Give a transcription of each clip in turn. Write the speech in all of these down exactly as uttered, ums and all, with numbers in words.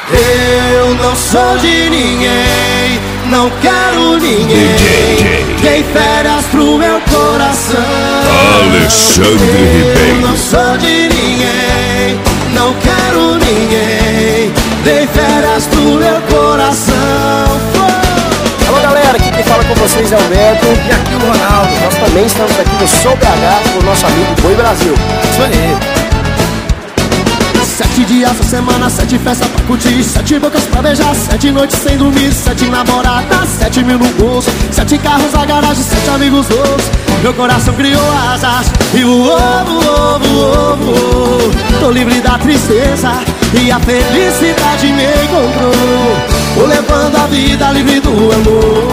Eu não sou de ninguém, não quero ninguém. Dei férias pro meu coração. Alexandre Ribeiro. Eu não sou de ninguém, não quero ninguém. Dei férias pro meu coração. Alô galera, aqui quem fala com vocês é o Beto. E aqui o Ronaldo. Nós também estamos aqui no Sou B H com o nosso amigo Boi Brasil. Isso aí. Sete dias da semana, sete festas pra curtir, sete bocas pra beijar, sete noites sem dormir, sete namoradas, sete mil no bolso, sete carros na garagem, sete amigos loucos. Meu coração criou asas e voou, voou, voou, voou. Tô livre da tristeza e a felicidade me encontrou. Tô levando a vida livre do amor.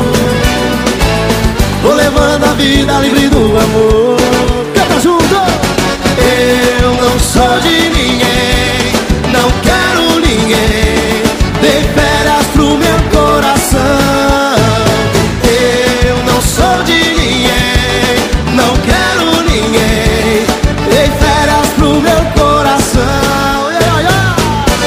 Tô levando a vida livre do amor. Canta junto! Eu não sou de ninguém, não quero ninguém. Dei férias pro meu coração. Eu não sou de ninguém, não quero ninguém. Dei férias pro meu coração. Yeah, yeah.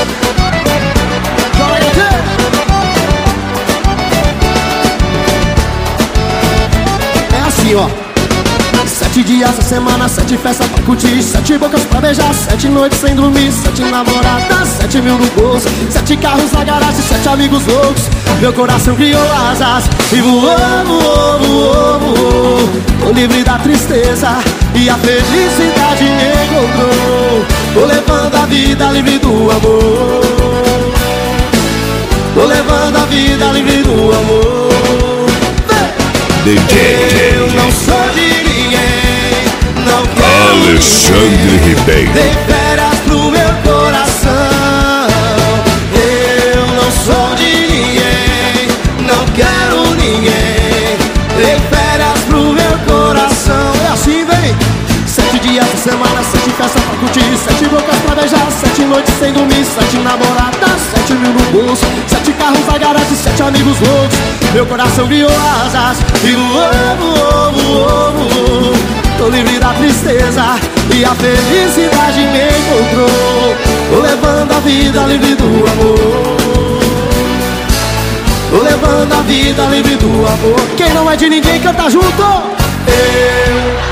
É assim, ó. Sete dias da semana, sete festas pra curtir, sete bocas pra beijar, sete noites sem dormir, sete namoradas, sete mil no bolso, sete carros na garagem, sete amigos loucos. Meu coração criou asas e voou, voou, voou, voou. Tô livre da tristeza e a felicidade me encontrou. Tô levando a vida livre do amor. Tô levando a vida livre do amor. D J Eu não sou de ninguém, não quero Alexandre Ribeiro. Dei férias pro meu coração. Eu não sou de ninguém, não quero ninguém. Dei férias pro meu coração. É assim, vem! Sete dias da semana, sete festas pra curtir, sete bocas pra beijar, sete noites sem dormir, sete namoradas, sete mil no bolso, sete carros na garagem, sete amigos loucos. Meu coração criou asas e voou, voou, voou, voou. Tô livre da tristeza e a felicidade me encontrou. Tô levando a vida livre do amor. Tô levando a vida livre do amor. Quem não é de ninguém canta junto. Eu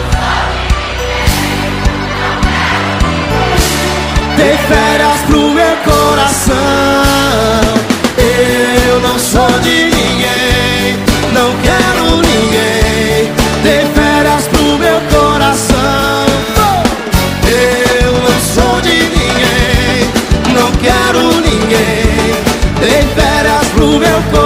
dei férias pro meu coração. Eu não sou de ninguém, não quero ninguém. Dei férias pro meu coração. Eu não sou de ninguém, não quero ninguém. Dei férias pro meu coração.